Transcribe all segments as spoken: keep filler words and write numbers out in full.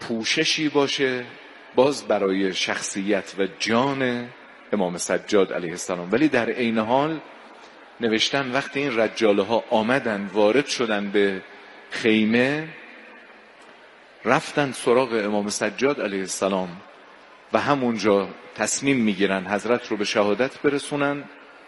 پوششی باشه باز برای شخصیت و جان امام سجاد علیه السلام. ولی در عین حال نوشتن وقتی این رجاله ها آمدن وارد شدن به خیمه، رفتن سراغ امام سجاد علیه السلام و همونجا تصمیم میگیرن حضرت رو به شهادت برسونن.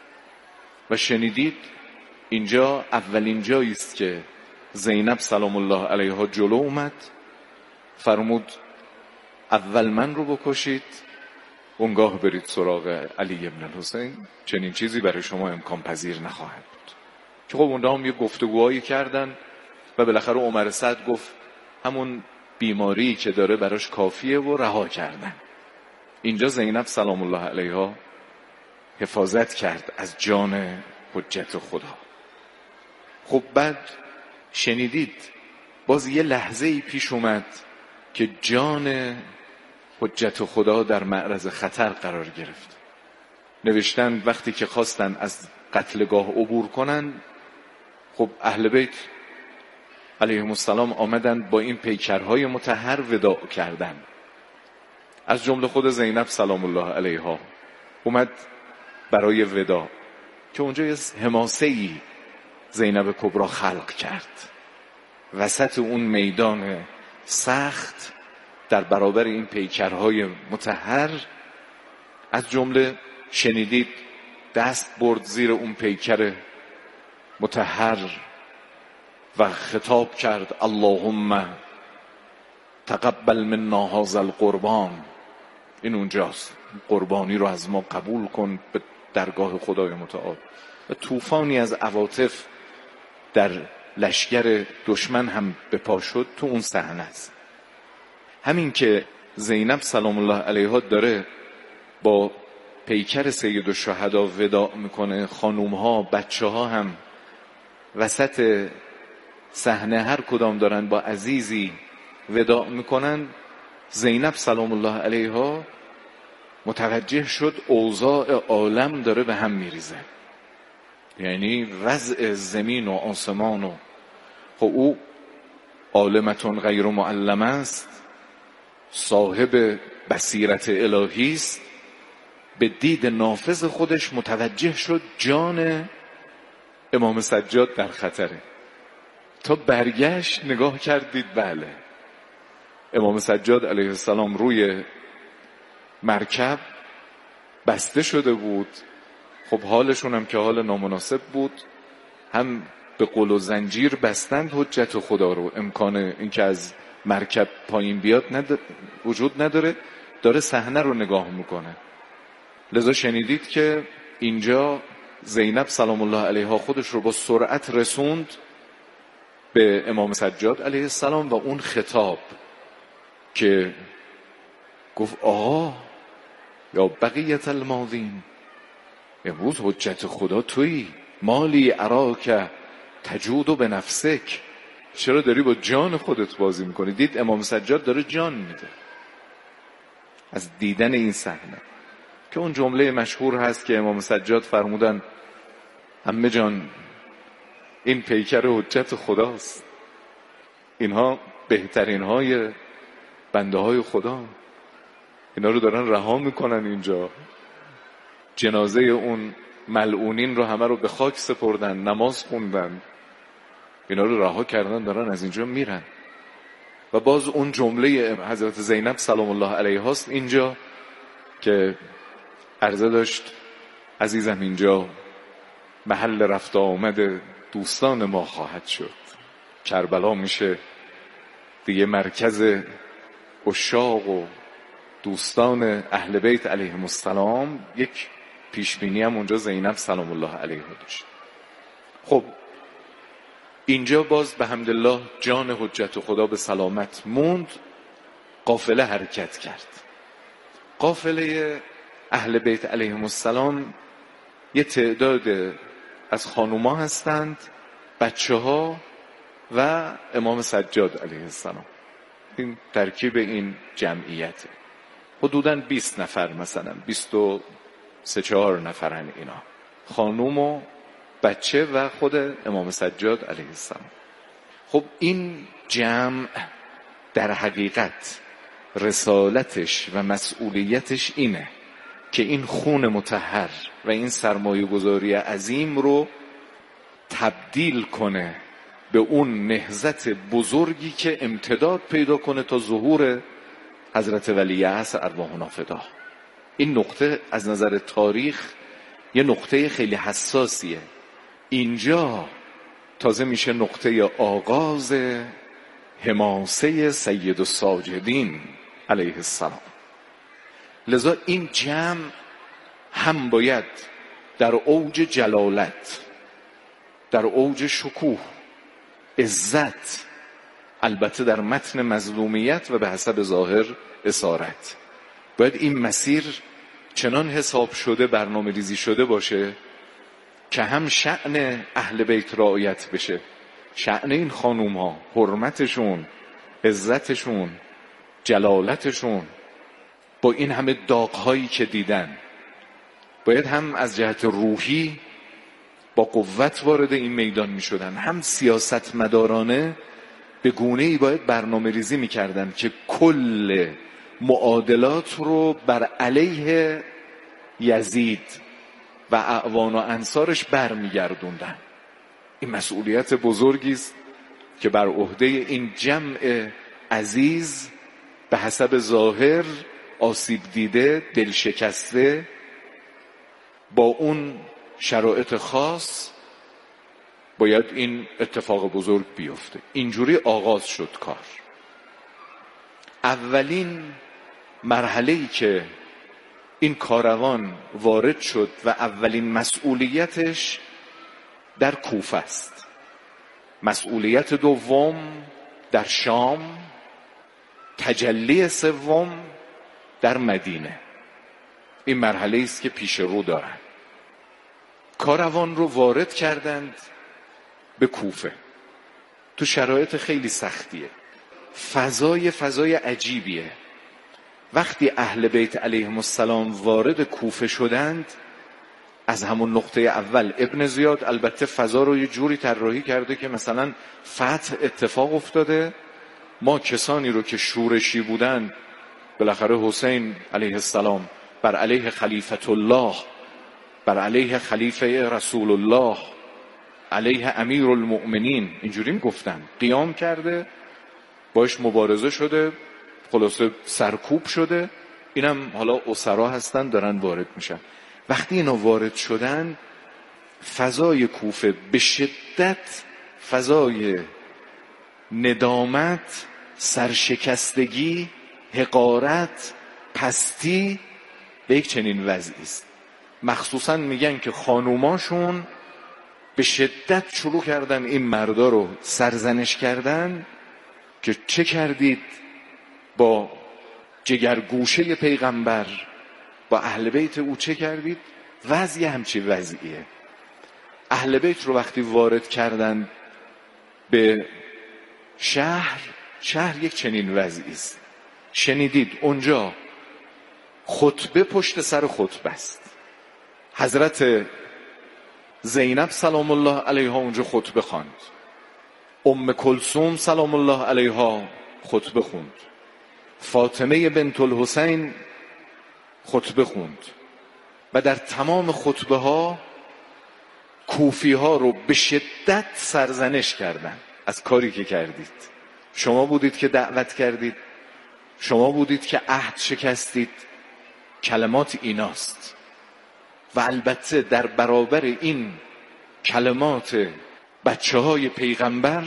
و شنیدید اینجا اولین جایی است که زینب سلام الله علیها جلو اومد، فرمود اول من رو بکشید اونگاه برید سراغ علی ابن الحسین، چنین چیزی برای شما امکان پذیر نخواهد بود. که خب اونها هم یه گفتگوهایی کردن و بالاخره عمر سعد گفت همون بیماری که داره براش کافیه و رها کردن. اینجا زینب سلام الله علیها حفاظت کرد از جان حجت خدا. خب بعد شنیدید باز یه لحظه ای پیش اومد که جان حجت خدا در معرض خطر قرار گرفت. نوشتن وقتی که خواستن از قتلگاه عبور کنن، خب اهل بیت علیهم السلام آمدن با این پیکرهای مطهر وداع کردن. از جمله خود زینب سلام الله علیها اومد برای وداع که اونجا یه حماسه‌ای زینب کبرا خلق کرد وسط اون میدان سخت در برابر این پیکرهای مطهر. از جمله شنیدید دست برد زیر اون پیکر مطهر و خطاب کرد اللهم تقبل منا هذا القربان. این اونجاست، قربانی رو از ما قبول کن به درگاه خدای متعال. و طوفانی از عواطف در لشگر دشمن هم به پا شد تو اون صحنه است. همین که زینب سلام الله علیها داره با پیکر سید الشهدا وداع میکنه، خانوم ها بچه ها هم وسط صحنه هر کدام دارن با عزیزی وداع میکنن، زینب سلام الله علیها متوجه شد اوضاع عالم داره به هم میریزه. یعنی وضع زمین و آسمان و خب او عالمتون غیر معلم است، صاحب بصیرت الهی است، به دید نافذ خودش متوجه شد جان امام سجاد در خطره. تا برگشت نگاه کردید بله امام سجاد علیه السلام روی مرکب بسته شده بود. خب حالشون هم که حال نامناسب بود، هم به قل و زنجیر بستند حجت خدا رو، امکان اینکه از مرکب پایین بیاد نداره، وجود نداره، داره صحنه رو نگاه میکنه. لذا شنیدید که اینجا زینب سلام الله علیها خودش رو با سرعت رسوند به امام سجاد علیه السلام و اون خطاب که گفت آقا یا بقیت الماضین، امروز حجت خدا تویی، مالی اراک تجود به نفسک، چرا داری با جان خودت بازی میکنی؟ دید امام سجاد داره جان میده از دیدن این صحنه. که اون جمله مشهور هست که امام سجاد فرمودن عمه جان این پیکر حجت خداست، اینها بهترین های بنده های خدا، اینا رو دارن رها میکنن اینجا. جنازه اون ملعونین رو همه رو به خاک سپردن، نماز خوندن، اینا رو رها کردن، دارن از اینجا میرن. و باز اون جمله حضرت زینب سلام الله علیها است اینجا که عرضه داشت عزیزم اینجا محل رفت آمد دوستان ما خواهد شد، کربلا میشه دیگه مرکز عشاق و دوستان اهل بیت علیهم السلام. یک پیشبینی هم اونجا زینب سلام الله علیها داشت. خب اینجا باز به حمدالله جان حجت خدا به سلامت موند، قافله حرکت کرد. قافله اهل بیت علیهم السلام یه تعداد از خانوما هستند، بچه ها و امام سجاد علیه السلام. این ترکیب این جمعیته. حدوداً بیست نفر، مثلا بیست و سه چهار نفرن اینا، خانوم و بچه و خود امام سجاد علیه السلام. خب این جمع در حقیقت رسالتش و مسئولیتش اینه که این خون مطهر و این سرمایه گذاری عظیم رو تبدیل کنه به اون نهضت بزرگی که امتداد پیدا کنه تا ظهور حضرت ولیعصر ارواحنا فدا. این نقطه از نظر تاریخ یه نقطه خیلی حساسیه. اینجا تازه میشه نقطه آغاز حماسه سید الساجدین علیه السلام. لذا این جمع هم باید در اوج جلالت، در اوج شکوه، عزت، البته در متن مظلومیت و به حسب ظاهر اسارت، باید این مسیر چنان حساب شده برنامه ریزی شده باشه که هم شأن اهل بیت رعایت بشه، شأن این خانوم ها، حرمتشون، عزتشون، جلالتشون، با این همه داغ‌هایی که دیدن باید هم از جهت روحی با قوت وارد این میدان می شدن، هم سیاست مدارانه به گونه‌ای باید برنامه ریزی می کردن که کل معادلات رو بر علیه یزید و اعوان و انصارش برمی گردوندن. این مسئولیت بزرگی است که بر عهده این جمع عزیز به حسب ظاهر آسیب دیده، دل شکسته، با اون شرایط خاص باید این اتفاق بزرگ بیفته. اینجوری آغاز شد کار. اولین مرحله‌ای که این کاروان وارد شد و اولین مسئولیتش در کوفه است، مسئولیت دوم در شام، تجلی سوم در مدینه. این مرحله است که پیش رو دارند. کاروان رو وارد کردند به کوفه تو شرایط خیلی سختیه، فضای فضای عجیبیه. وقتی اهل بیت علیهم السلام وارد کوفه شدند، از همون نقطه اول ابن زیاد البته فضا رو یه جوری طراحی کرده که مثلا فتح اتفاق افتاده، ما کسانی رو که شورشی بودن، بالاخره حسین علیه السلام بر علیه خلیفت الله، بر علیه خلیفه رسول الله، علیه امیر المؤمنین، اینجوری میگفتن، قیام کرده، باش مبارزه شده، خلاصه سرکوب شده. اینم حالا اسرا هستن دارن وارد میشن. وقتی اینا وارد شدن، فضای کوفه به شدت فضای ندامت، سرشکستگی، حقارت، پستی به یک چنین وضعی است. مخصوصا میگن که خانوماشون به شدت شروع کردن این مردا رو سرزنش کردن که چه کردید با جگرگوشه پیغمبر، با اهل بیت او چه کردید. وضعی همچی وضعیه. اهل بیت رو وقتی وارد کردن به شهر، شهر یک چنین وضعی است. شنیدید اونجا خطبه پشت سر خطبه است. حضرت زینب سلام الله علیها اونجا خطبه خواند، ام کلثوم سلام الله علیها خطبه خوند، فاطمه بنت الحسین خطبه خوند و در تمام خطبه ها کوفی ها رو به شدت سرزنش کردن از کاری که کردید. شما بودید که دعوت کردید، شما بودید که عهد شکستید. کلمات ایناست. و البته در برابر این کلمات بچه های پیغمبر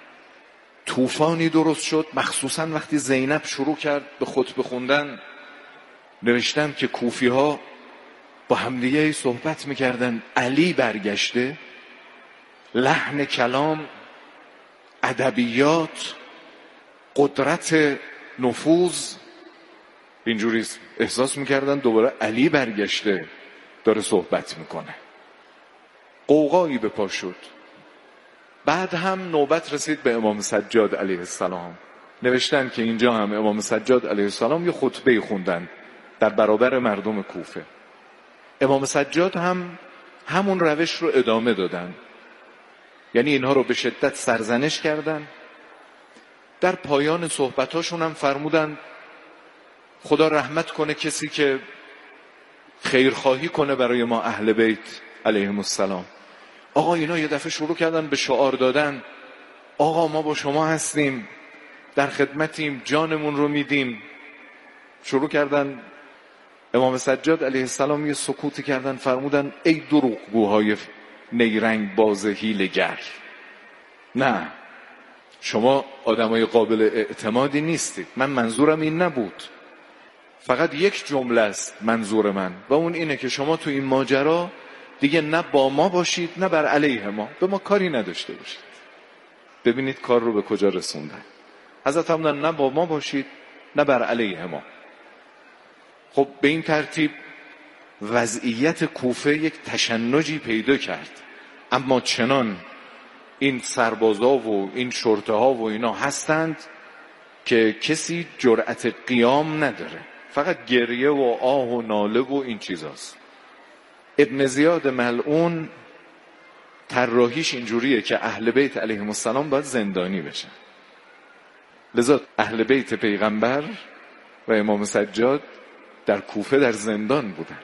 طوفانی درست شد. مخصوصا وقتی زینب شروع کرد به خطبه خوندن، نوشتن که کوفی ها با همدیگه صحبت میکردن، علی برگشته، لحن کلام، ادبیات، قدرت نفوذ، اینجوری احساس میکردن دوباره علی برگشته داره صحبت میکنه. قوقایی به پا شد. بعد هم نوبت رسید به امام سجاد علیه السلام. نوشتن که اینجا هم امام سجاد علیه السلام یه خطبه خوندن در برابر مردم کوفه. امام سجاد هم همون روش رو ادامه دادن، یعنی اینها رو به شدت سرزنش کردن. در پایان صحبتاشون هم فرمودن خدا رحمت کنه کسی که خیرخواهی کنه برای ما اهل بیت علیهم السلام. آقا اینا یه دفعه شروع کردن به شعار دادن، آقا ما با شما هستیم، در خدمتیم، جانمون رو میدیم. شروع کردن. امام سجاد علیه السلام یه سکوتی کردن، فرمودن ای دروغگوهای نیرنگ باز حیله‌گر، نه شما آدمای قابل اعتمادی نیستید. من منظورم این نبود، فقط یک جمله است منظور من، و اون اینه که شما تو این ماجرا دیگه نه با ما باشید نه بر علیه ما، به ما کاری نداشته باشید. ببینید کار رو به کجا رسوندن. حضرت فرمودن نه با ما باشید نه بر علیه ما. خب به این ترتیب وضعیت کوفه یک تشنجی پیدا کرد، اما چنان این سربازا و این شرطه ها و اینا هستند که کسی جرأت قیام نداره، فقط گریه و آه و ناله و این چیزاست. ابن زیاد ملعون طراحیش اینجوریه که اهل بیت علیهم السلام باید زندانی بشن. لذا اهل بیت پیغمبر و امام سجاد در کوفه در زندان بودن،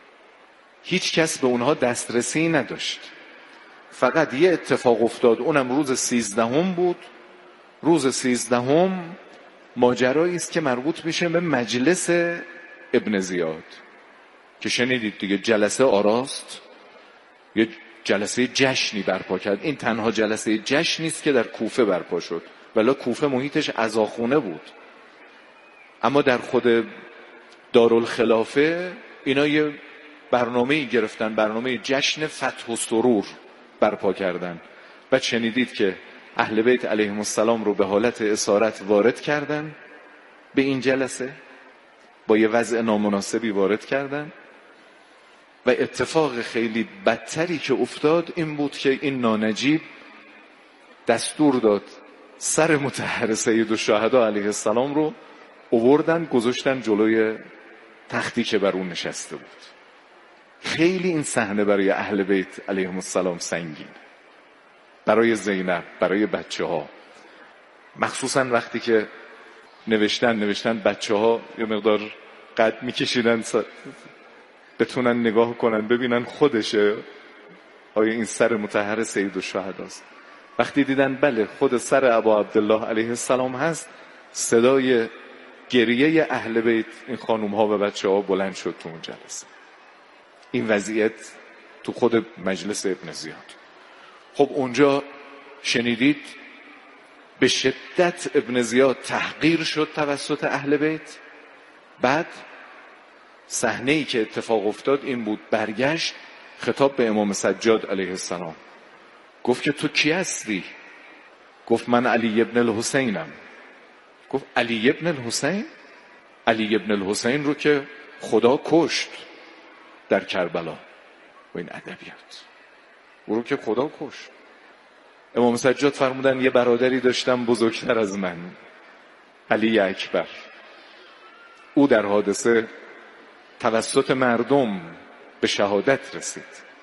هیچ کس به اونها دسترسی نداشت. فقط یه اتفاق افتاد، اونم روز سیزدهم بود. روز سیزدهم ماجرایی است که مربوط میشه به مجلس ابن زیاد که شنیدید دیگه، جلسه آراست، یه جلسه جشنی برپا کرد. این تنها جلسه جشنی است که در کوفه برپا شد، ولی کوفه محیطش عزاخونه بود. اما در خود دارالخلافه اینا یه برنامه‌ای گرفتن، برنامه جشن فتح و سرور برپا کردن و شنیدید که اهل بیت علیهم السلام رو به حالت اسارت وارد کردن به این جلسه، با یه وضع نامناسبی وارد کردن. و اتفاق خیلی بدتری که افتاد این بود که این نانجیب دستور داد سر مطهر سید الشهدا علیه السلام رو آوردن گذاشتن جلوی تختی که بر اون نشسته بود. خیلی این صحنه برای اهل بیت علیهم السلام سنگین، برای زینب، برای بچه ها، مخصوصا وقتی که نوشتن نوشتن بچه ها یه مقدار قد میکشیدن بتونن نگاه کنن ببینن خودشه، آیا این سر مطهر سید الشهداست. وقتی دیدن بله خود سر ابا عبدالله علیه السلام هست، صدای گریه اهل بیت این خانوم ها و بچه ها بلند شد تو اون جلسه. این وضعیت تو خود مجلس ابن زیاد. خب اونجا شنیدید به شدت ابن زیاد تحقیر شد توسط اهل بیت. بعد صحنه‌ای که اتفاق افتاد این بود، برگشت خطاب به امام سجاد علیه السلام، گفت که تو کی هستی؟ گفت من علی ابن الحسینم. گفت علی ابن الحسین؟ علی ابن الحسین رو که خدا کشت در کربلا. و این ادبیات، او رو که خدا کشت. امام سجاد فرمودن یه برادری داشتم بزرگتر از من، علی اکبر، او در حادثه توسط مردم به شهادت رسید.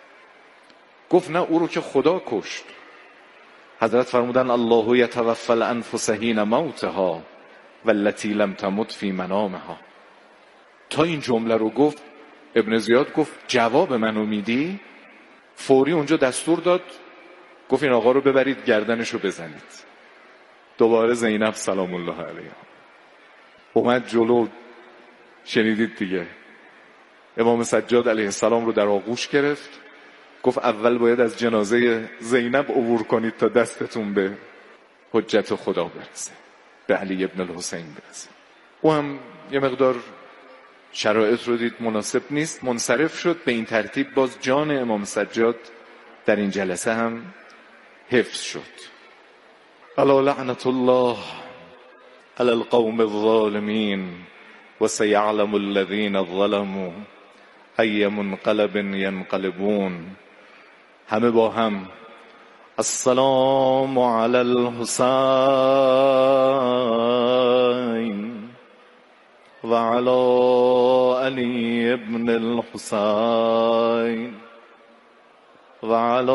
گفت نه، او رو که خدا کشت. حضرت فرمودن الله یتوفی الانفس حین موتها والتی لم تمت فی منامها. تا این جمله رو گفت ابن زیاد گفت جواب منو میدی؟ فوری اونجا دستور داد، گفت این آقا رو ببرید گردنشو بزنید. دوباره زینب سلام الله علیها اومد جلو، شنیدید دیگه، امام سجاد علیه السلام رو در آغوش گرفت، گفت اول باید از جنازه زینب عبور کنید تا دستتون به حجت خدا برسه، به علی ابن الحسین برسه. او هم یه مقدار شرایط رو دید مناسب نیست، منصرف شد. به این ترتیب باز جان امام سجاد در این جلسه هم حفظ شد. الا لعنت الله علی القوم الظالمین و سیعلم الذین ظلموا ای منقلب ینقلبون. همه با هم السلام علی الحسین و علی علی ابن الحسین و علی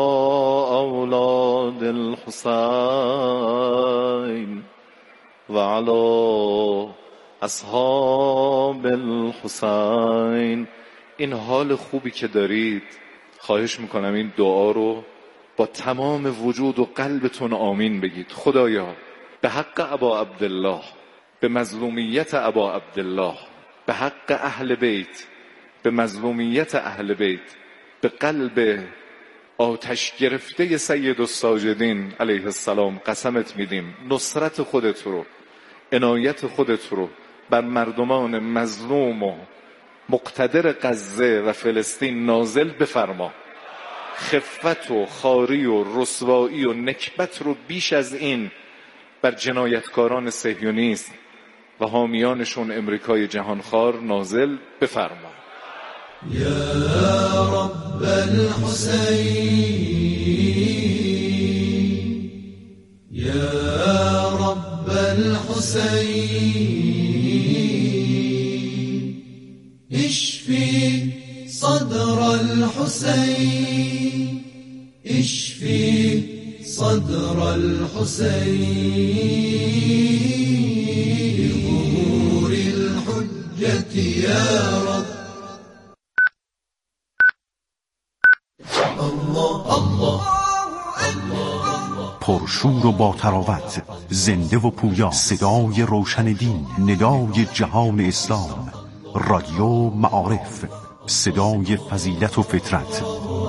اولاد الحسین و علی اصحاب الحسین. این حال خوبی که دارید، خواهش میکنم این دعا رو با تمام وجود و قلبتون آمین بگید. خدایا به حق ابا عبدالله، به مظلومیت ابا عبدالله، به حق اهل بیت، به مظلومیت اهل بیت، به قلب آتش گرفته سید الساجدین علیه السلام قسمت میدیم نصرت خودت رو، عنایت خودت رو بر مردمان مظلوم و مقتدر غزه و فلسطین نازل بفرما. خفت و خاری و رسوایی و نکبت رو بیش از این بر جنایتکاران صهیونیست و حامیانشون امریکای جهانخوار نازل بفرما. یا رب الحسین، یا رب الحسین، اشفی صدر الحسین، اشفی صدر الحسین، بظهور الحجة یا رب. پرشور و با تراوت، زنده و پویا، صدای روشن دین، ندای جهان اسلام، رادیو معارف، صدای فضیلت و فطرت.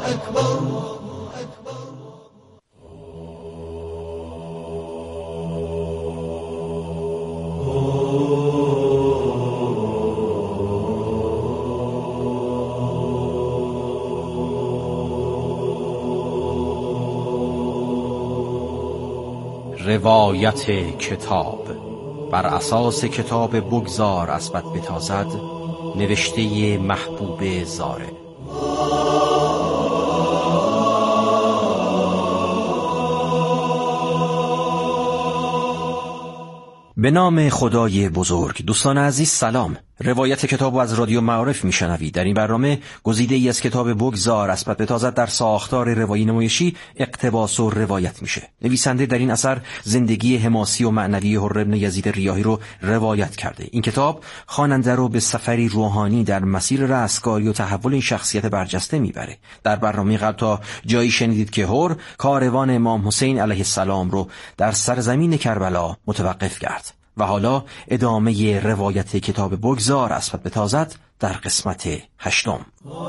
روایت کتاب بر اساس کتاب بگذار اسبت بتازد، نوشته محبوب زاره. به نام خدای بزرگ. دوستان عزیز سلام. روایت کتاب از رادیو معارف میشنوید. در این برنامه گزیده ای از کتاب بگذار اسبت بتازد در ساختار روایی نمایشی اقتباس و روایت میشه. نویسنده در این اثر زندگی حماسی و معنوی حر بن یزید ریاحی رو روایت کرده. این کتاب خواننده رو به سفری روحانی در مسیر رستگاری و تحول این شخصیت برجسته میبره. در برنامه قبل تا جایی شنیدید که حر کاروان امام حسین علیه السلام رو در سرزمین کربلا متوقف کرد و حالا ادامه روایت کتاب بگذار اسبت بتازد در قسمت هشتم.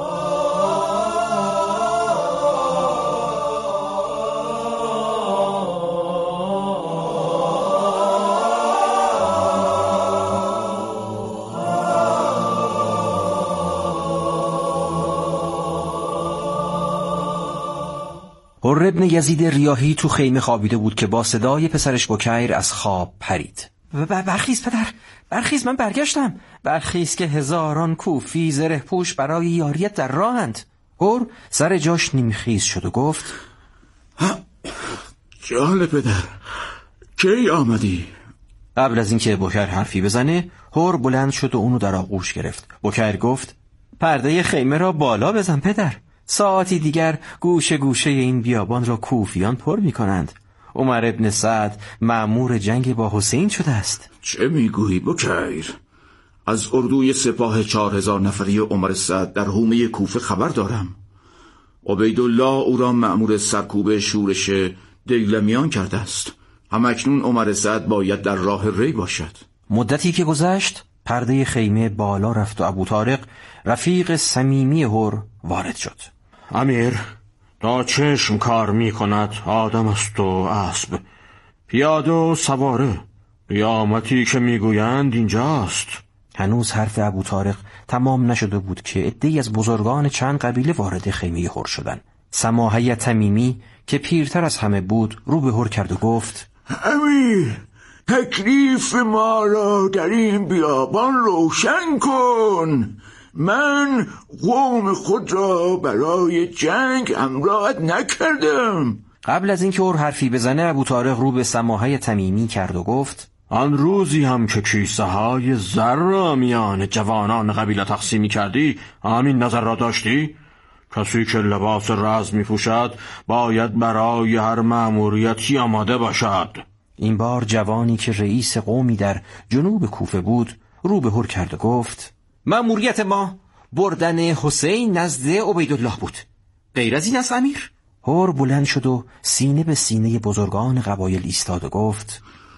حر بن یزید ریاحی تو خیمه خوابیده بود که با صدای پسرش بکیر از خواب پرید. برخیز پدر، برخیز، من برگشتم. برخیز که هزاران کوفی زره پوش برای یاریت در راهند. حر سر جاش نیمخیز شد و گفت جان پدر، کی آمدی؟ قبل از اینکه بکیر حرفی بزنه، حر بلند شد و اونو در آغوش گرفت. بکیر گفت پرده خیمه را بالا بزن پدر. ساعتی دیگر گوشه گوشه این بیابان را کوفیان پر می کنند. عمر ابن سعد مأمور جنگ با حسین شده است. چه میگویی بکیر؟ از اردوی سپاه چهار هزار نفری عمر سعد در حومه کوفه خبر دارم. عبیدالله او را مأمور سرکوب شورش دیلمیان کرده است. همکنون عمر سعد باید در راه ری باشد. مدتی که گذشت پرده خیمه بالا رفت و ابو طارق رفیق صمیمی حر وارد شد. امیر، تا چشم کار می کند آدم است و اسب، پیاده و سواره. قیامتی که میگویند اینجاست. هنوز حرف ابو طارق تمام نشده بود که عده‌ای از بزرگان چند قبیله وارد خیمه حر شدند. سماحه تمیمی که پیرتر از همه بود رو به حر کرد و گفت امیر، تکلیف ما را در این بیابان روشن کن. من قوم خود را برای جنگ همراهت نکردم. قبل از اینکه حر حرفی بزنه ابو طارق رو به سماحه تمیمی کرد و گفت آن روزی هم که کیسه های زر را میان جوانان قبیله تقسیمی کردی، همین نظر را داشتی؟ کسی که لباس رزم می پوشد باید برای هر مأموریتی آماده باشد. این بار جوانی که رئیس قومی در جنوب کوفه بود رو به هر کرد و گفت مأموریت ما بردن حسین نزد عبیدالله بود. غیر از این است امیر؟ هر بلند شد و سینه به سینه بزرگان قبایل ایستاد و گفت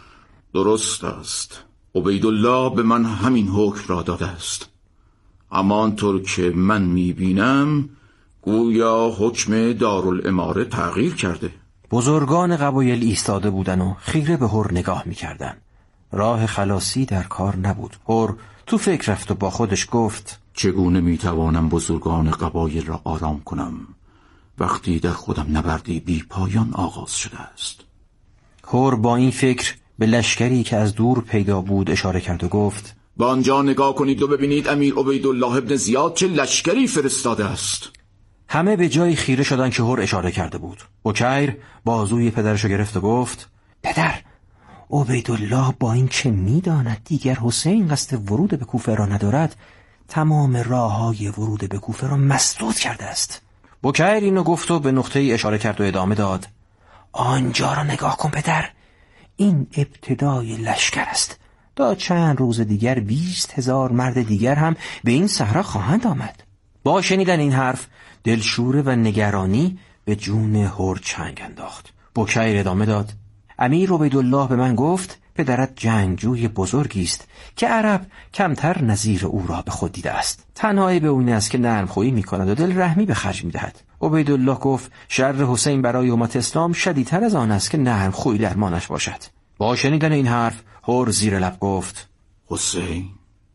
درست است. عبیدالله به من همین حکم را داده است. اما آنطور که من میبینم گویا حکم دارالاماره تغییر کرده. بزرگان قبایل ایستاده بودن و خیره به هر نگاه میکردن. راه خلاصی در کار نبود. هر تو فکر رفت و با خودش گفت چگونه میتوانم بزرگان قبایل را آرام کنم وقتی در خودم نبردی بی پایان آغاز شده است. هر با این فکر به لشکری که از دور پیدا بود اشاره کرد و گفت به آنجا نگاه کنید و ببینید امیر عبیدالله ابن زیاد چه لشکری فرستاده است. همه به جای خیره شدن که هر اشاره کرده بود. بکیر بازوی پدرشو گرفت و گفت پدر، عبیدالله با این که میداند دیگر حسین قصد ورود به کوفه را ندارد تمام راههای ورود به کوفه را مسدود کرده است. بکیر اینو گفت و به نقطه‌ای اشاره کرد و ادامه داد آنجا را نگاه کن پدر، این ابتدای لشکر است. تا چند روز دیگر بیست هزار مرد دیگر هم به این صحرا خواهند آمد. با شنیدن این حرف دلشوره و نگرانی به جون هر چنگ انداخت. بکیر ادامه داد امیر عبیدالله به من گفت پدرت جنگجوی بزرگی است که عرب کمتر نظیر او را به خود دیده است. تنهایی به اون است که نرمخویی می‌کند و دل رحمی به خرج می‌دهد. عبیدالله گفت شر حسین برای امت اسلام شدیدتر از آن است که نرمخویی درمانش باشد. با شنیدن این حرف هر زیر لب گفت حسین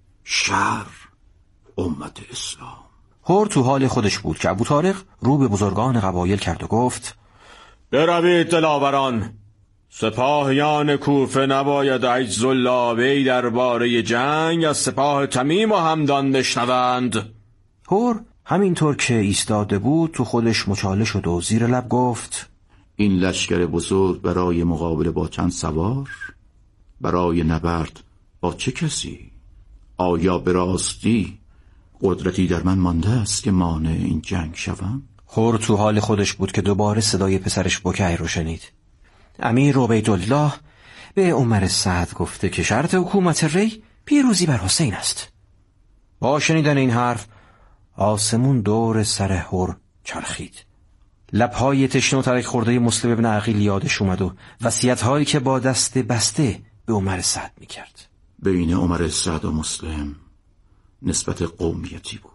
شر امت اسلام. هر تو حال خودش بود که ابوطارق رو به بزرگان قبایل کرد و گفت بروید دلاوران، سپاهیان کوفه نباید عجز و لابه‌ای درباره جنگ از سپاه تمیم و همدان بشنوند. هر همینطور که ایستاده بود تو خودش مچاله شد و زیر لب گفت این لشکر بزرگ برای مقابله با چند سوار، برای نبرد با چه کسی؟ آیا به راستی قدرتی در من مانده است که مانع این جنگ شوم؟ هر تو حال خودش بود که دوباره صدای پسرش بکیر رو شنید. امیر عبیدالله به عمر سعد گفته که شرط حکومت ری پیروزی بر حسین است. با شنیدن این حرف آسمون دور سر هر چرخید. لبهای تشنه و ترک خورده مسلم ابن عقیل یادش اومد و وصیت‌هایی که با دست بسته به عمر سعد میکرد. بین عمر سعد و مسلم نسبت قومیتی بود.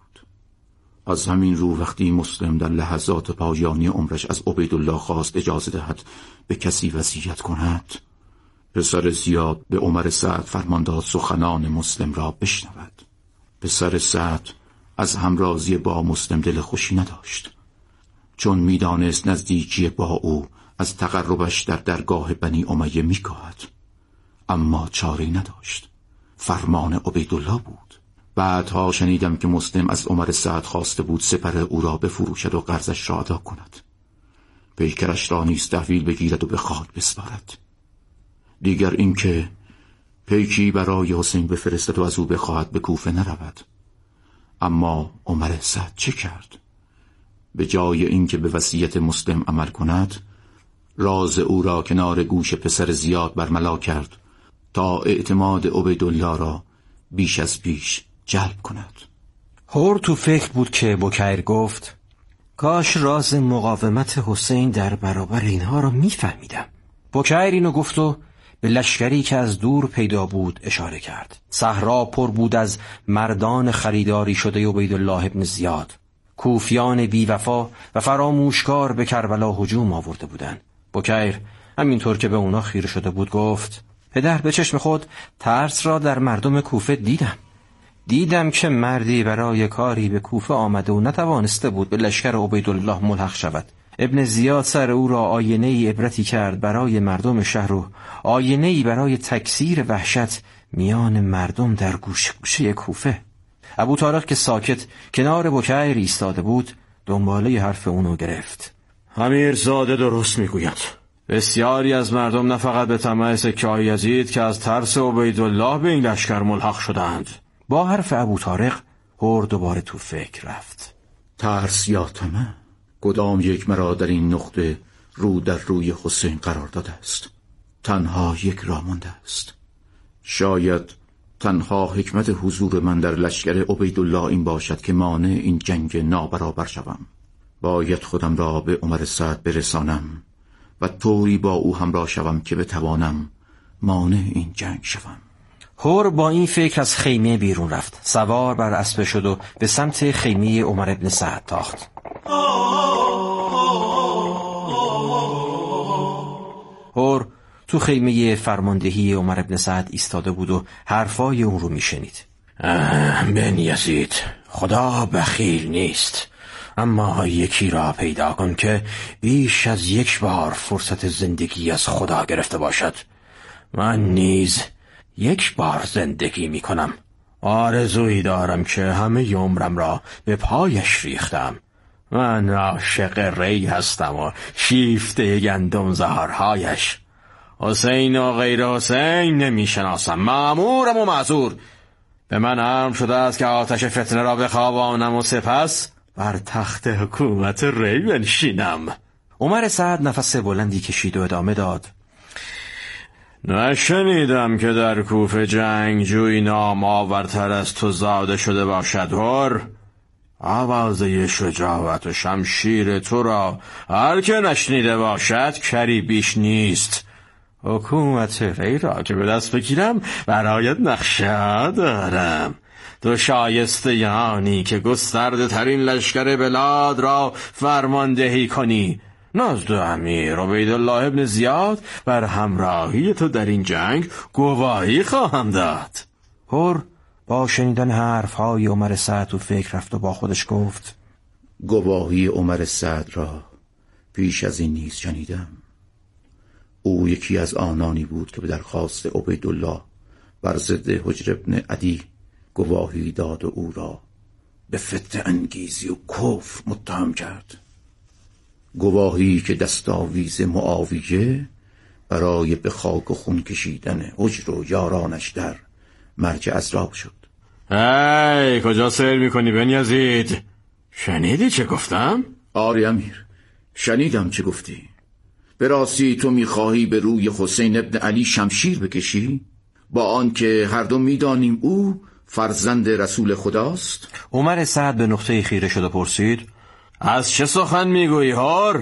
از همین رو وقتی مسلم در لحظات پایانی عمرش از عبیدالله خواست اجازه دهد به کسی وصیت کند، پسر زیاد به عمر سعد فرمان داد سخنان مسلم را بشنود. پسر سعد از همرازی با مسلم دل خوشی نداشت، چون میدانست نزدیکی با او از تقربش در درگاه بنی امیه میکاهد. اما چاره‌ای نداشت، فرمان عبیدالله بود. بعدها شنیدم که مسلم از عمر سعد خواسته بود سپر او را بفروشد و قرضش را ادا کند، پیکرش را نیز تحویل بگیرد و به خاک بسپارد. دیگر اینکه پیکی برای حسین بفرستد و از او بخواهد به کوفه نرود. اما عمر سعد چه کرد؟ به جای اینکه به وصیت مسلم عمل کند، راز او را کنار گوش پسر زیاد برملا کرد تا اعتماد عبیدالله را بیش از پیش جلب کند. هر تو فکر بود که بکیر گفت کاش راز مقاومت حسین در برابر اینها را میفهمیدم. بکیر اینو گفت و به لشکری که از دور پیدا بود اشاره کرد. صحرا پر بود از مردان خریداری شده عبیدالله ابن زیاد. کوفیان بیوفا و فراموشکار به کربلا هجوم آورده بودند. بکیر همینطور که به اونا خیره شده بود گفت پدر، به چشم خود ترس را در مردم کوفه دیدم. دیدم که مردی برای کاری به کوفه آمده و نتوانسته بود به لشکر عبیدالله ملحق شود. ابن زیاد سر او را آینه‌ای عبرتی کرد برای مردم شهر و آینه‌ای برای تکثیر وحشت میان مردم در گوشه گوشه کوفه. ابوطارق که ساکت کنار بکیر ایستاده بود دنباله حرف اونو گرفت. امیرزاده درست میگوید. بسیاری از مردم نه فقط به طمع سکه یزید که از ترس عبیدالله به این لشکر ملحق شدند. با حرف ابوطارق هر دوباره تو فکر رفت. ترس یا طمع، کدام یک مرا در این نقطه رو در روی حسین قرار داده است؟ تنها یک راه مانده است. شاید تنها حکمت حضور من در لشکر عبیدالله این باشد که مانع این جنگ نابرابر شوم. باید خودم را به عمر سعد برسانم و طوری با او همراه شوم که بتوانم مانع این جنگ شوم. حر با این فکر از خیمه بیرون رفت، سوار بر اسب شد و به سمت خیمه عمر ابن سعد تاخت. حر تو خیمه فرماندهی عمر ابن سعد ایستاده بود و حرفای اون رو میشنید. بن یزید، خدا بخیل نیست، اما یکی را پیدا کن که بیش از یک بار فرصت زندگی از خدا گرفته باشد. من نیز یک بار زندگی می کنم. آرزویی دارم که همه عمرم را به پایش ریختم. من عاشق ری هستم و شیفته گندم زهرهایش. حسین و غیر حسین نمی شناسم. مأمورم و معذور. به من امر شده است که آتش فتنه را بخوابانم و سپس بر تخت حکومت ری بنشینم. عمر سعد نفس بلندی کشید و ادامه داد. نشنیدم که در کوفه جنگجوی نام آورتر از تو زاده شده باشد. حر، آوازه شجاعت و شمشیر تو را هر که نشنیده باشد کری بیش نیست. حکومت ری را که به دست بگیرم برایت نقشه دارم. تو شایسته یانی که گسترده ترین لشکر بلاد را فرماندهی کنی. نزد امیر عبیدالله ابن زیاد بر همراهی تو در این جنگ گواهی خواهم داد. حر با شنیدن حرفهای عمر سعد تو فکر رفت و با خودش گفت: گواهی عمر سعد را پیش از این نیز شنیدم. او یکی از آنانی بود که به درخواست عبیدالله بر ضد حجر ابن عدی گواهی داد و او را به فتنه انگیزی و کفر متهم کرد. گواهی که دستاویز معاویه برای به خاک و خون کشیدن حجر و یارانش در مرج ازراب شد. ای کجا سیر میکنی بن یزید؟ شنیدی چه گفتم؟ آری امیر، شنیدم چه گفتی. به راستی تو میخواهی به روی حسین ابن علی شمشیر بکشی؟ با آن که هر دو میدانیم او فرزند رسول خداست؟ عمر سعد به نقطه خیره شد و پرسید: از چه سخن میگویی حر؟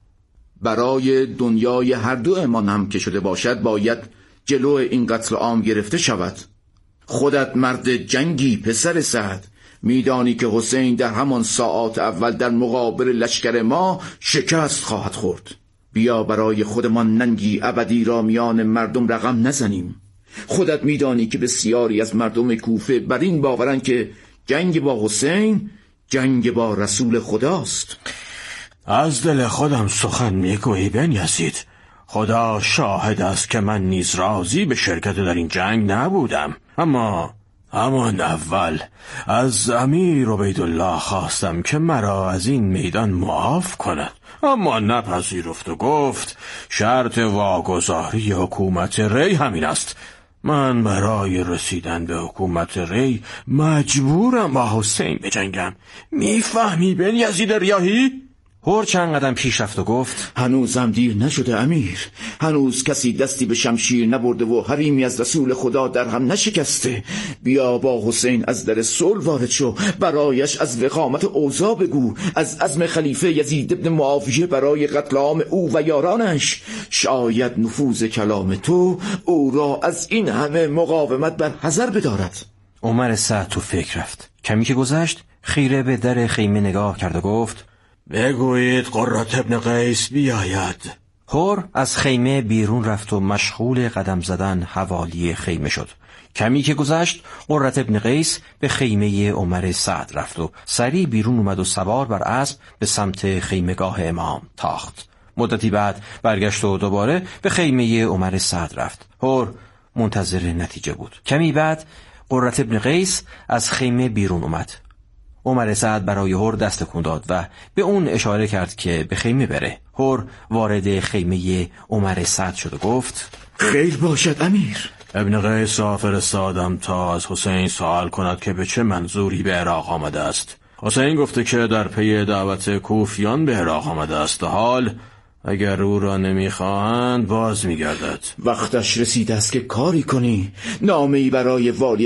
برای دنیای هر دو امان هم که شده باشد باید جلو این قتل عام گرفته شود. خودت مرد جنگی پسر سعد، میدانی که حسین در همان ساعات اول در مقابل لشکر ما شکست خواهد خورد. بیا برای خودمان ننگی ابدی را میان مردم رقم نزنیم. خودت میدانی که بسیاری از مردم کوفه بر این باورند که جنگ با حسین جنگ با رسول خداست. از دل خودم سخن میگویی بن یزید. خدا شاهد است که من نیز راضی به شرکت در این جنگ نبودم. اما همان اول از امیر عبیدالله خواستم که مرا از این میدان معاف کند، اما نپذیرفت و گفت شرط واگذاری حکومت ری همین است. من برای رسیدن به حکومت ری مجبورم با حسین بجنگم. میفهمی بن یزید ریاحی؟ حر چند قدم پیش رفت و گفت: هنوزم دیر نشده امیر. هنوز کسی دستی به شمشیر نبرده و حریمی از رسول خدا در هم نشکسته. بیا با حسین از در صلح وارد شو، برایش از وخامت اوضاع بگو، از عزم خلیفه یزید ابن معاویه برای قتل عام او و یارانش. شاید نفوذ کلام تو او را از این همه مقاومت بر حذر بدارد. عمر سعد تو فکر رفت. کمی که گذشت خیره به در خیمه نگاه کرد و گفت: بگویید قرة ابن قیس بیاید. حر از خیمه بیرون رفت و مشغول قدم زدن حوالی خیمه شد. کمی که گذشت قرة ابن قیس به خیمه عمر سعد رفت و سریع بیرون اومد و سوار بر اسب به سمت خیمهگاه امام تاخت. مدتی بعد برگشت و دوباره به خیمه عمر سعد رفت. حر منتظر نتیجه بود. کمی بعد قرة ابن قیس از خیمه بیرون اومد. عمر سعد برای حر دست تکون داد و به اون اشاره کرد که به خیمه بره. حر وارد خیمه عمر سعد شد و گفت: خیر باشد امیر. ابن قیس را فرستادم تا از حسین سوال کند که به چه منظوری به عراق آمده است. حسین گفته که در پی دعوت کوفیان به عراق آمده است. حال اگر او را نمیخواهند باز میگردد. وقتش رسیده است که کاری کنی. نامه‌ای برای والی